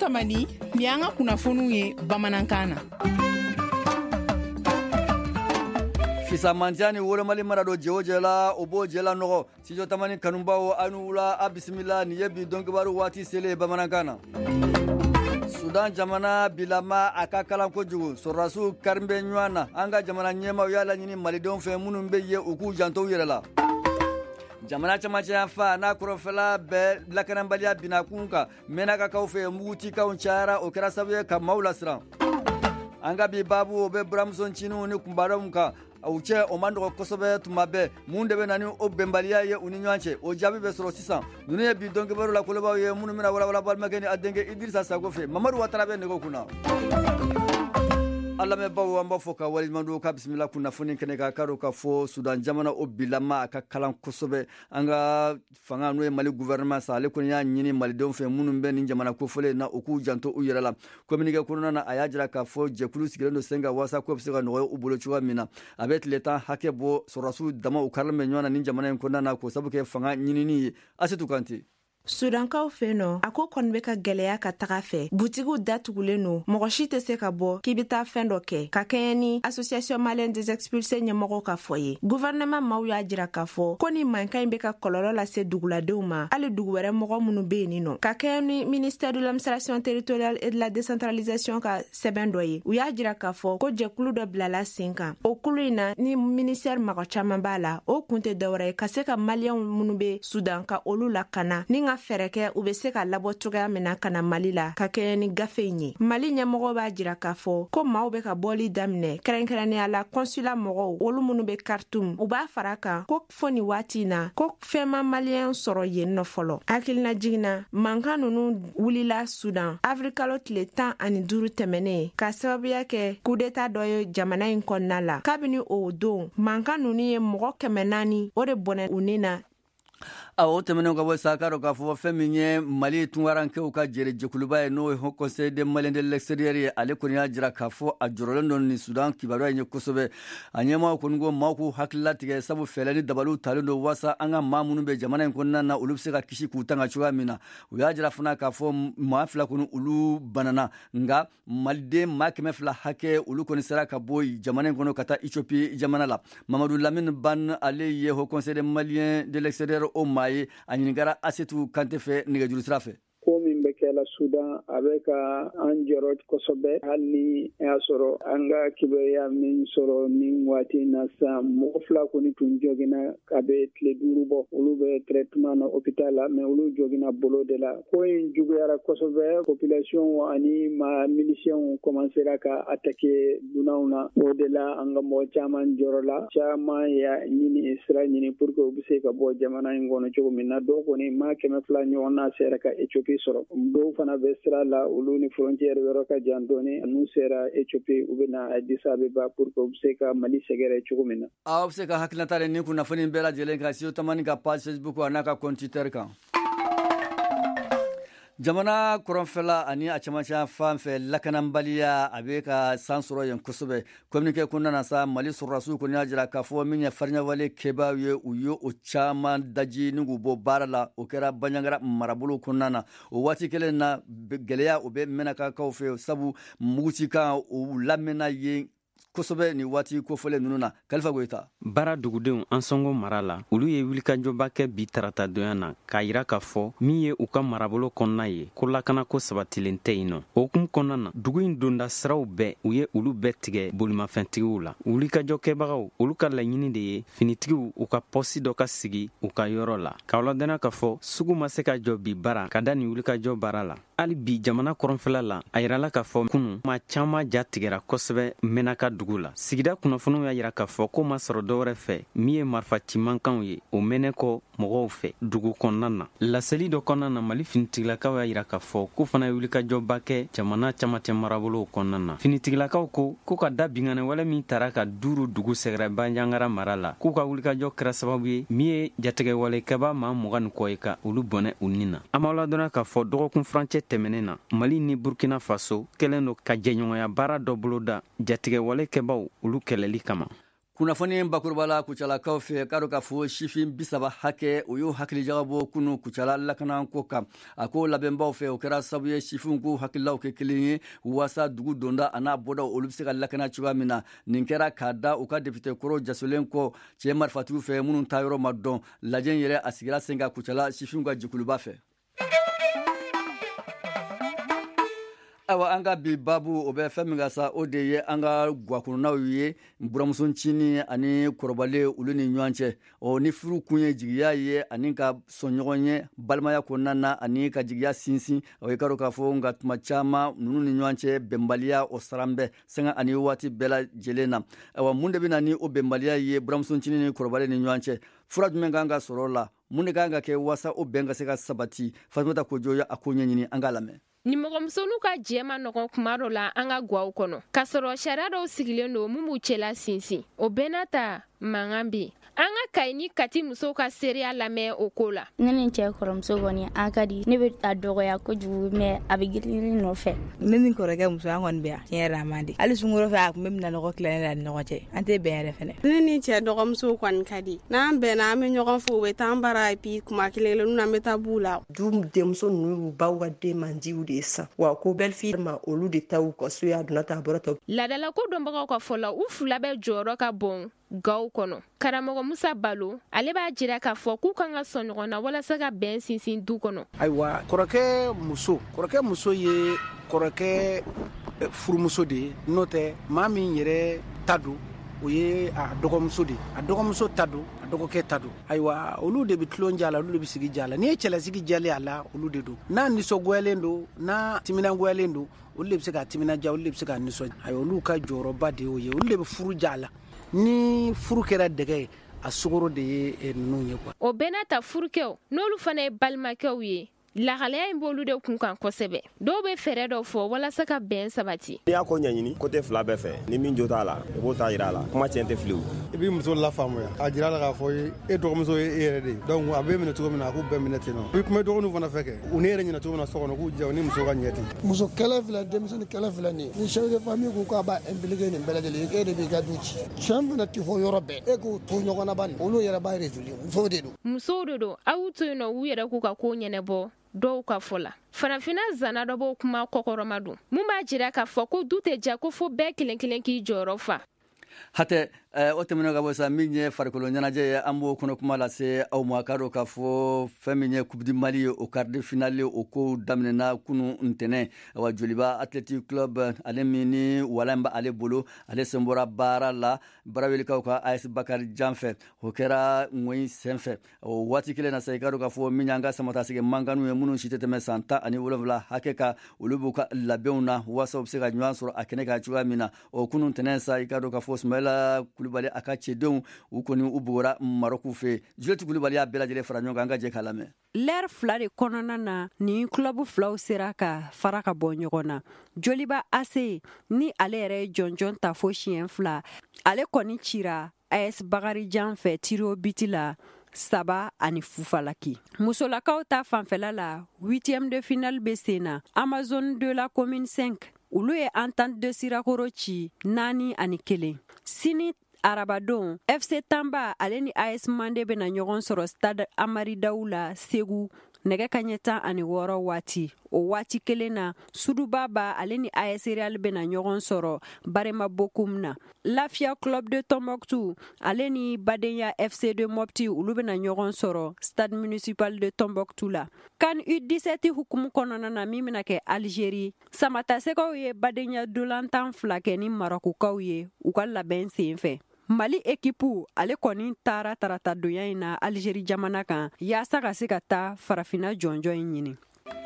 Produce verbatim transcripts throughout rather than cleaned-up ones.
kamani ni an ka kunnafoniw ye bamanankan na. Fisamantiani wolomali marado jewo jela obo jela nogo sijo tamani kanumbawo anula abismillah ni yebi donkibaru wati sele bamanankan na. Sudan jamana bilama akakalan kojugu sorasu karimbe nywana anga jamana nyema yala nyini malidon fe munun be ye uku janto yerela. Jamana chamacha fa na kurofela be lakanambalia binakunka menaka kaufe muti kaunchara okera sabuye ka maula sran. Anga bi babu obe Bramson chinu ni kumbaramka uche omando kosobe tumabe munde be nani obembalia ye uninywanche ojabi be soro sisan duniya bi donke baro la koleba ye munu mina wala wala bal mageni adenge Idrissa Sagofe Mamadou Ouattara be nego kuna Allah me bawo amba foka wali mandu ka bismillah kuna funi kene ka karo ka fo Sudan jamana obilama ka kalan kosobe anga fanga no Mali gouvernement sa le kunya nyini Mali don fe munum be ni jamana ko fole na oku janto u yerala communique kununa na ayajira ka fo jekulu sigirendo senga wasa ko bisega no ubolo chuwa mina abet leta hakebo sorasu dama ukarme nyona ni jamana nkona na ko sabuke fanga nyini ni asitu kanti Sudankaw feno ako konbe ka gɛlɛya ka taga fɛ butigiw datugulen no mɔgɔ si tɛ se ka bɔ k'i bɛ taa fɛn dɔ kɛ ka kɛɲɛ ni association malienne des expulsés ɲɛmɔgɔw ka fɔ ye gouvernement maw y'a jira k'a fɔ ko ni mankan in bɛ ka kɔlɔlɔ lase duguladenw ma hali dugu wɛrɛ mɔgɔ minnu bɛ yen nɔ ka kɛɲɛ ni ministère de l'administration territoriale et de la décentralisation ka sɛbɛn dɔ ye u y'a jira k'a fɔ ko jɛkulu dɔ bilala sen kan o kulu in na ni ministère mɔgɔ caman b'a la o kun tɛ dɔwɛrɛ ye ka se ka maliyɛnw minnu bɛ Sudan ka olu lakana ni ka fɛrɛkɛ u bɛ se ka labɔ cogoya min na ka na Mali la ka kɛɲɛ ni gafe ye Mali ɲɛmɔgɔ b'a jira k'a fɔ ko maaw bɛ ka bɔli daminɛ kɛrɛnkɛrɛnnenya la consulat mɔgɔw olu minnu bɛ Khartoum u b'a fara kan ko fɔ ni waati in na ko fɛn ma maliyɛn sɔrɔ yen nɔ fɔlɔ hakilina jiginna mankan ninnu wulila Sudan avril kalo tile tan ani duuru tɛmɛnen ka sababuya kɛ coup d'état dɔ ye jamana in kɔnɔna la kabini o don mankan ninnu ye mɔgɔ kɛmɛ naani o de bɔnɛ u ni na awo temene ka bo sakaro ka fo feminye Mali tunwaranke u ka jere jekuluba no ho conseil de Malien de l'extérieur ale kunya jira ka fo a jorolon ni Sudan kibaro nye kosobe anyema kungo mako hakla tige sabu felani dabalu talindo wasa anga mamunu be jamana konna na ulubse ka kishi kutanga chuga mina u ya jira funa ka fo mafla kunu ulu banana nga Malde makme fla hake ulu koni sera ka boy jamana kono kata Ethiopie jamana la Mamadou Lamine Ban ale ye ho conseil de Malien de l'extérieur o maye anyingara asetu kante fe nigajuru srafe ko min be kela Sudan avec an jorot kosobe hali asoro anga kibeya min soro nin wati na sa mo fla ko ni tun jogina kabe tle durubo ulu be traitement na hôpital mais ulu jogina bolo de la ko en jugara kosobe population ani ma miliciens commencera ka attaquer dunauna o de la anga mo chaman jorola chama ya nyini Israël nyini pour que obise ka bo jamana ngono jogo minna do ko ni ma keme fla nyona sera ka Ethiopie soro do fana bestra la uluni frontière wero ka jandoni anu sera Ethiopie ubena Addis Abeba pour que obseka Mali segere chugumina a obseka hakna tare ni kuna fani bela jelen ka siyo tamani ka page Facebook anaka computer kan jamana koronfela ani a chamacha fanfe lakanambaliya abeka sansoro yen kusube communique kunna na sa Mali surasu kunya jira ka fo minya farnya wale kebawe uyo o chama daji nugu bo barala o kera banyangara marabulu kunna na o wati kele na geleya o be menaka ka fe sabu mugutika o lamena ye kosobe ni wati ko fole nununa Kalifa Goita bara dugudenw an sɔngo mara la olu ye wulikajɔba kɛ bi tarata donya na k'a yira k'a fɔ min ye u ka marabolo kɔnɔna ye ko lakana ko sabatilen tɛ yen nɔ o kun kɔnɔna na dugu in donda siraw bɛɛ u ye olu bɛɛ tigɛ bolimafɛntigiw la wulikajɔkɛbagaw olu ka laɲini de ye finitigiw u ka pɔsi dɔ ka sigi u ka yɔrɔ la k'aw ladɔnya k'a fɔ sugu ma se ka jɔ bi bara ka da ni wulikajɔ baara la hali bi jamana kɔrɔnfɛla la a yirala k'a fɔ kunu maa caman ja tigɛra kosɛbɛ menaka dugu la sigida kunnafoniw y'a yira k'a fɔ ko ma sɔrɔ dɔwɛrɛ fɛ min ye marifa cimankanw ye o mɛnɛ kɔ mɔgɔw fɛ dugu kɔnɔna na laseli dɔ kɔnɔna na Mali finitigilakaw y'a yira k'a fɔ ko fana ye wulikajɔba kɛ jamana camacɛ marabolow kɔnɔna na finitigilakaw ko ko ka da bingane wale min tara ka duuru dugu sɛgɛrɛ banjangara mara la k'u ka wulikajɔ kɛra sababu ye min ye jatigɛwalekɛba maa mugan ni kɔ ye ka olu bɔnɛ u nin na an b'aw ladɔnya k'a fɔ dɔgɔkun furancɛ tɛmɛnen na Mali ni Burkina Faso kɛlen do ka jɛɲɔgɔnya baara dɔ boloda jatigɛwalekɛbaw olu kɛlɛli kama kunnafoni bakuruba la kucalakaw fɛ k'a dɔ k'a fɔ sifin bisaba hakɛ o y'u hakilijagabɔ kunu kucala lakanako kan a ko labɛnbaw fɛ o kɛra sabu ye sifinw k'u hakililaw kɛ kelen ye waasa dugu donda a n'a bɔda olu be se ka lakana cogoya min na nin kɛra k'a da u ka depute kɔrɔ jasolen kɔ cɛɛ marifatigiw fɛ minnu ta yɔrɔ ma dɔn lajɛ yɛrɛ a sigira sen ka kucala sifinw ka jikuluba fɛ. awa an ka bi babu o bɛ fɛn min ka sa o de ye an ka gwakurunaw ye buramuso ncini ani kɔrɔbale olu ni ɲɔgɔn cɛ o ni furu kun ye jigiya ye ani ka sɔn ɲɔgɔn ye balimaya kɔnɔna na ani ka jigiya sinsin o ye ka dɔ k'a fɔ nka tuma caman ninnu ni ɲɔgɔn cɛ bɛnbaliya o saran bɛ sɛgɛ ani waati bɛɛ lajɛlen na awa mun de bɛ na ni o bɛnbaliya ye buramuso ncini ni kɔrɔbale ni ɲɔgɔn cɛ fura jumɛn kan ka sɔrɔ o la mun de kan ka kɛ waasa o bɛn ka se ka sabati Fatumata Kojo ye a ko ɲɛɲini an k'a lamɛn. nimɔgɔmusonu ka jɛ ma nɔgɔn kuma dɔ la an ka gwaw kɔnɔ k'a sɔrɔ sariya dɔw sigilen don mun b'u cɛla sinsin o bɛɛ n'a ta mankan be an ka kayi ni kati musow ka seereya lamɛn o ko la. ne ni cɛ kɔrɔmuso kɔni an ka di ne bɛ a dɔgɔya kojugu mɛ a bɛ girin nɔfɛ. ne ni kɔrɔkɛ muso an kɔni bɛ yan tiɲɛ yɛrɛ a man di hali sunkuro fɛ a tun bɛ mina nɔgɔ tilanen la ni ɲɔgɔn cɛ an tɛ bɛn yɛrɛ fɛnɛ. ne ni cɛ dɔgɔmuso kɔni ka di n'an bɛnna an bɛ ɲɔgɔn fo u bɛ taa an bara epi kuma kelen kelen n'an bɛ taa b'u la. du denmuso ninnu y'u baw ka den mandiw de san wa ko bɛlifili ma olu de ta u ka so y'a donna ta bɔra ta. ladala ko dɔnbagaw ka fɔ la u fila bɛ jɔyɔrɔ ka bon gaw kɔnɔ. karamɔgɔ Musa Balo ale b'a jira k'a fɔ k'u kan ka sɔn ɲɔgɔn na walasa ka bɛn sinsin du kɔnɔ. ayiwa kɔrɔkɛ muso kɔrɔkɛ muso ye kɔrɔkɛ furumuso de ye n'o tɛ maa min yɛrɛ ta don o ye a dɔgɔmuso de a dɔgɔmuso ta don a dɔgɔkɛ ta don ayiwa olu de bɛ tulon ja la olu de bɛ sigi ja la n'i ye cɛlasigi jalen a la olu de don n'a nisɔngoyalen don n'a timinangoyalen don olu de bɛ se ka timinanja olu de bɛ se ka nisɔn ayiwa olu ka jɔyɔrɔba de y'o ye olu de bɛ furu ja la ni furu kɛra dɛgɛ ye a sogoro de ye ninnu ye kuwa. o bɛɛ n'a ta furukɛw n'olu fana ye balimakɛw ye lahalaya in b'olu de kun kan kosɛbɛ dɔw bɛ fɛɛrɛ dɔ fɔ walasa ka bɛn sabati. n'i y'a ko ɲɛɲini kote fila bɛɛ fɛ ni min jo t'a la i b'o ta jira a la kuma tiɲɛ tɛ filiw. i b'i muso lafaamuya a jira la k'a fɔ e dɔgɔmuso ye e yɛrɛ de ye donc a bɛ minɛ cogo min na a k'u bɛɛ minɛ ten nɔ i tun bɛ dɔgɔninw fana fɛ kɛ u ni yɛrɛ ɲɛna cogo min na so kɔnɔ k'u jɛ u ni muso ka ɲɛ ten. muso kɛlɛ filɛ denmisɛnnin kɛlɛ filɛ nin ni chef de famille ko k'a b'a impliqué nin bɛɛ lajɛlen e de b'i ka du ci cɛn fana ti fɔ yɔrɔ bɛɛ e k'u to ɲɔgɔn na ba nin olu yɛrɛ b'a résoudre musow de don. musow de don aw to yen nɔ u yɛrɛ k'u ka ko ɲɛnɛbɔ dɔw ka fɔ la. farafina zana dɔ b'o kuma kɔkɔrɔma don mun b'a jira k'a fɔ ko du tɛ ja ko fo bɛɛ kelen kelen k'i jɔyɔrɔ fa. hatɛ o tɛmɛnen ka bɔ sa min ye farikolo ɲɛnajɛ ye an b'o kɔnɔ kuma lase aw ma k'a dɔn k'a fɔ fɛn min ye coupe du mali ye o quart de finale o ko daminɛna kunu ntɛnɛn wa joliba athletic club ale min ni walan bɛ ale bolo ale sen bɔra baara la barawelikaw ka A S Bakari Jan fɛ o kɛra ŋɔyi sen fɛ o waati kelen na sa i k'a dɔn k'a fɔ min y'an ka samatasigi mankanu ye minnu si tɛ tɛmɛ san tan ani wolonwula hakɛ ka olu b'u ka labɛnw na waasa u bɛ se ka ɲɔgɔn sɔrɔ a kɛnɛ kan cogoya min na o kunu ntɛnɛn sa i k'a dɔn k'a fɔ Sumayila Kulibali a ka cɛdenw u kɔni u bugora Marɔku fɛ Juliette Kulibali y'a bɛɛ lajɛlen fara ɲɔgɔn kan an ka jɛ k'a lamɛn. l'ère fila de kɔnɔna na ni club filaw sera ka fara ka bɔ ɲɔgɔn na. Joliba A C ni ale yɛrɛ ye jɔnjɔn ta fo siɲɛ fila ale kɔni cira A S Bakari Jan fɛ tiro biti la saba ani fufalaki. Musolakaw ta fanfɛla la huitième de finale bɛ sen na Amazone de la commune cinq olu ye entente de Sirakoro ci naani ani kelen. Sini arabadon F C Tamba ale ni A S Mande bɛna ɲɔgɔn sɔrɔ stade Amari Dawu la Segu nɛgɛ kaɲɛ tan ani wɔɔrɔ waati. O waati kelen na Sudubaba ale ni A S Real bɛna ɲɔgɔn sɔrɔ Barema Bokum na. Lafia Club de Tombouctou ale ni Badenya F C de Mopti olu bɛna ɲɔgɔn sɔrɔ stade municipal de Tombouctou la. CAN U dix-sept hukumu kɔnɔna na min bɛna kɛ Algérie samatasɛgɛw ye Badenya dolantan fila kɛ ni Marokukaw ye u ka labɛn sen fɛ. Mali ekipu ale kɔni taara tarata donya in na Algérie jamana kan yaasa ka se ka taa farafina jɔnjɔn in ɲini.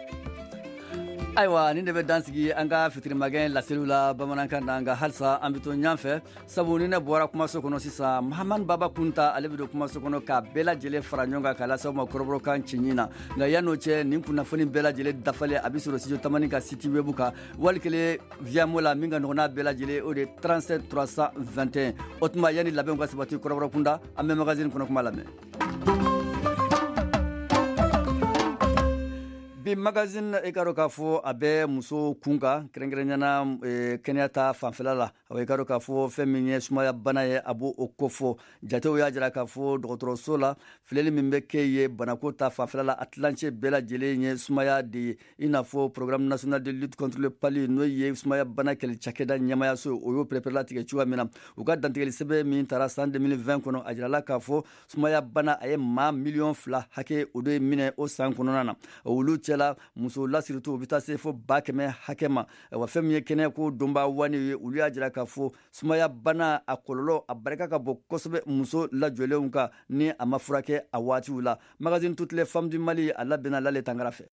ayiwa nin de bɛ dansigi an ka fitirimagɛn laseliw la bamanankan na nka halisa an bɛ to ɲan fɛ sabu ni ne bɔra kumaso kɔnɔ sisan Mahamani Baba Kunta ale bɛ don kumaso kɔnɔ k'a bɛɛ lajɛlen fara ɲɔgɔn kan k'a lase aw ma kɔrɔbɔrɔkan ciɲi na nka yan'o cɛ nin kunnafoni bɛɛ lajɛlen dafalen a bɛ sɔrɔ studio tamani ka site web kan wali kelen via mo la min ka nɔgɔn n'a bɛɛ lajɛlen o de ye trente-sept trois cent vingt et un o tuma yanni labɛnw ka sabati kɔrɔbɔrɔ kunda an bɛ magazine kɔnɔ kuma lamɛn. bi magazine e karo k'a fɔ a bɛ muso kun kan kɛrɛnkɛrɛnyana e, kɛnɛya ta fanfɛla la e karo k'a fɔ fɛn min ye sumaya bana ye a b'o ko fɔ jatew y'a jira k'a fɔ dɔgɔtɔrɔso la filɛli min bɛ kɛ ye banako ta fanfɛla la a tilancɛ bɛɛ lajɛlen ye sumaya de ye i n'a fɔ programme national de lutte contre le palud n'o ye sumaya bana kɛlɛ cakɛda ɲɛmayaso o y'o pɛrɛpɛrɛla tigɛ cogoya min na u ka dantigɛli sɛbɛn min taara san deux mille vingt kɔnɔ a jirala k'a fɔ sumaya bana a ye maa miliyɔn fila hakɛ o de ye minɛ o san kɔnɔna na olu cɛla muso lasiritu u bɛ taa se fo ba kɛmɛ hakɛ ma wa fɛn min ye kɛnɛyako donba wani ye olu y'a jira k'a fɔ sumaya bana a kɔlɔlɔ a barika ka bɔ kosɛbɛ muso lajɔlenw kan ni a ma furakɛ a waatiw la magazine toutes les femmes du Mali a labɛnna Lale Tangara fɛ.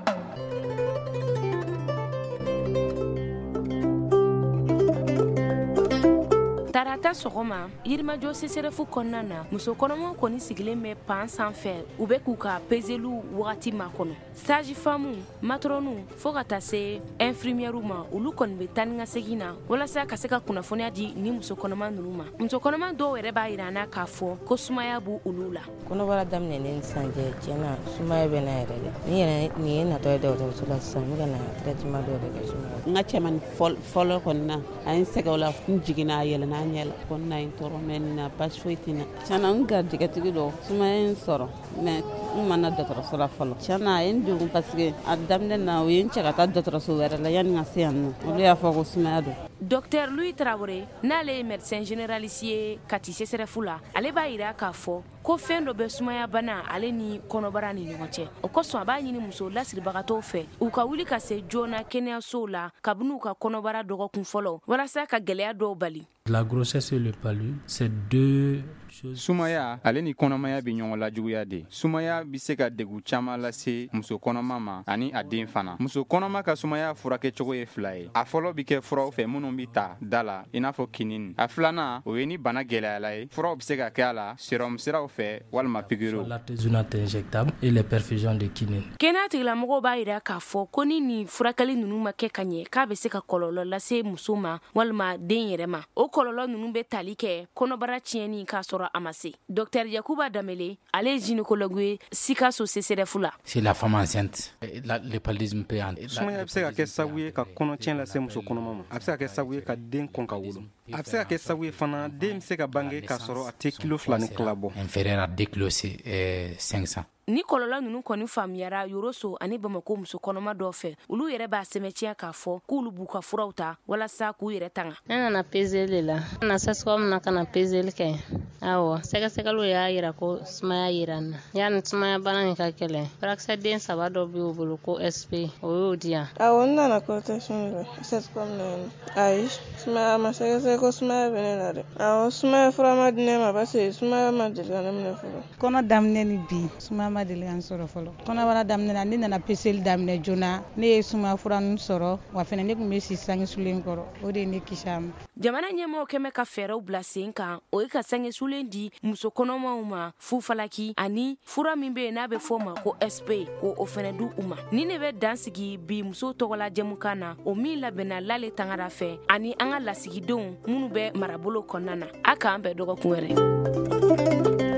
tarata sɔgɔma yirimajɔ seserefu kɔnɔna na muso kɔnɔmaw kɔni sigilen bɛ pan sanfɛ u bɛ k'u ka pezeliw wagati makɔnɔ sage famu matronu fɔɔ ka taa se infirmiɛriw ma olu kɔni bɛ taa ni ka segin na walasa ka se ka kunnafoniya di ni muso kɔnɔma ninnu ma muso kɔnɔma dɔw yɛrɛ b'a yira na k'a fɔ ko sumaya b' olu la kɔnɔbara daminɛlen sanjɛ tiɲɛna sumaya bɛ na yɛrɛ dɛ ni yɛrɛ nin ye natɔ ye dɔgɔtɔrɔso la sisan n bɛ ka na traitement dɔw de kɛ sumaya n ka cɛmani fɔlɔ kɔni na a ye n sɛgɛn o la n jiginna a yɛlɛnna ɲɛ la kɔnɔna in tɔɔrɔ mɛ nin na baasi foyi tɛ n na tiɲɛna n garijɛgɛtigi dɔ sumaya in sɔrɔ mɛ n ma na dɔgɔtɔrɔso la fɔlɔ tiɲɛna a ye n degun parce que a daminɛ na o ye n cɛ ka taa dɔgɔtɔrɔso wɛrɛ la yanni ka se yan nɔ olu y'a fɔ ko sumaya don. Docteur Louis Traoré n'ale ye médecin généraliste ye Kati C S R F la ale b'a yira k'a fɔ ko fɛn dɔ bɛ sumaya bana ale ni kɔnɔbara ni ɲɔgɔn cɛ o kosɔn a b'a ɲini muso lasiribagatɔw fɛ u ka wuli ka se joona kɛnɛyasow la kabini u ka kɔnɔbara dɔgɔkun fɔlɔ walasa ka gɛlɛya dɔw bali. La grossesse et le palud, c'est deux sumaya ale ni kɔnɔmaya bɛ ɲɔgɔn lajuguya de sumaya bɛ se ka degun caman lase muso kɔnɔma ma ani a den fana muso kɔnɔma ka sumaya furakɛcogo ye fila ye a fɔlɔ bɛ kɛ furaw fɛ minnu bɛ ta da la i n'a fɔ kinini a filanan o ye ni bana gɛlɛyala ye furaw bɛ se ka kɛ a la sérum siraw fɛ walima pikiriw l'artésunate injectable et les perfusions de kinine kɛnɛya tigilamɔgɔw b'a yira k'a fɔ ko ni nin furakɛli ninnu ma kɛ ka ɲɛ k'a bɛ se ka kɔlɔlɔ lase muso ma walima den yɛrɛ ma o kɔlɔlɔ ninnu bɛ tali kɛ kɔnɔbara tiɲɛni k'a sɔrɔ a ma se docteur Yakuba Damele ale ye gynécologue ye Sikaso C S R F la c'est la femme enceinte la, le paludisme peut en sumaya bɛ se ka kɛ sababu ye ka kɔnɔtiɲɛ lase muso kɔnɔma ma a bɛ se ka kɛ sababu ye ka den kɔn ka wolo a bɛ se ka kɛ sababu ye fana den bɛ se ka bange k'a sɔrɔ a tɛ kilo fila ni tila bɔ inférieur à deux kilos cinq cents ni kɔlɔlɔ ninnu kɔni faamuyara Yoroso ani Bamako muso kɔnɔma dɔw fɛ olu yɛrɛ b'a sɛmɛtiya k'a fɔ k'olu b'u ka furaw ta walasa k'u yɛrɛ tanga ne nana peseli la na sasɔm na kana peseli kɛ awɔ sɛgɛsɛgɛliw y'a yira ko sumaya yira n na yanni sumaya bana nin ka kɛlɛ furakisɛ den saba dɔ b'u bolo ko S P o y'o di yan awɔ n nana consultation la sasɔm na yen ayi sumaya ma sɛgɛsɛgɛ ko sumaya bɛ ne na dɛ awɔ sumaya fura ma di ne ma parce que sumaya ma deli ka ne minɛ fɔlɔ kɔnɔ daminɛ ni bi sumaya ma deli an sɔrɔ fɔlɔ kɔnɔbara daminɛ na ne nana peseli daminɛ joona ne ye sumaya fura ninnu sɔrɔ wa fɛnɛ ne tun bɛ si sange sulen kɔrɔ o de ye ne kisi a ma jamana ɲɛmɔgɔw kɛmɛ ka fɛɛrɛw bila sen kan o ye ka sange sulen di muso kɔnɔmaw ma fufalaki ani fura min bɛ yen n'a bɛ fɔ ma ko S P ko o fɛnɛ di u ma ni ne bɛ dan sigi bi muso tɔgɔla jɛmukan na o min labɛnna Lale Tangara fɛ ani an ka lasigidenw minnu bɛ marabolo kɔnɔna na a k'an bɛɛ dɔgɔkun wɛrɛ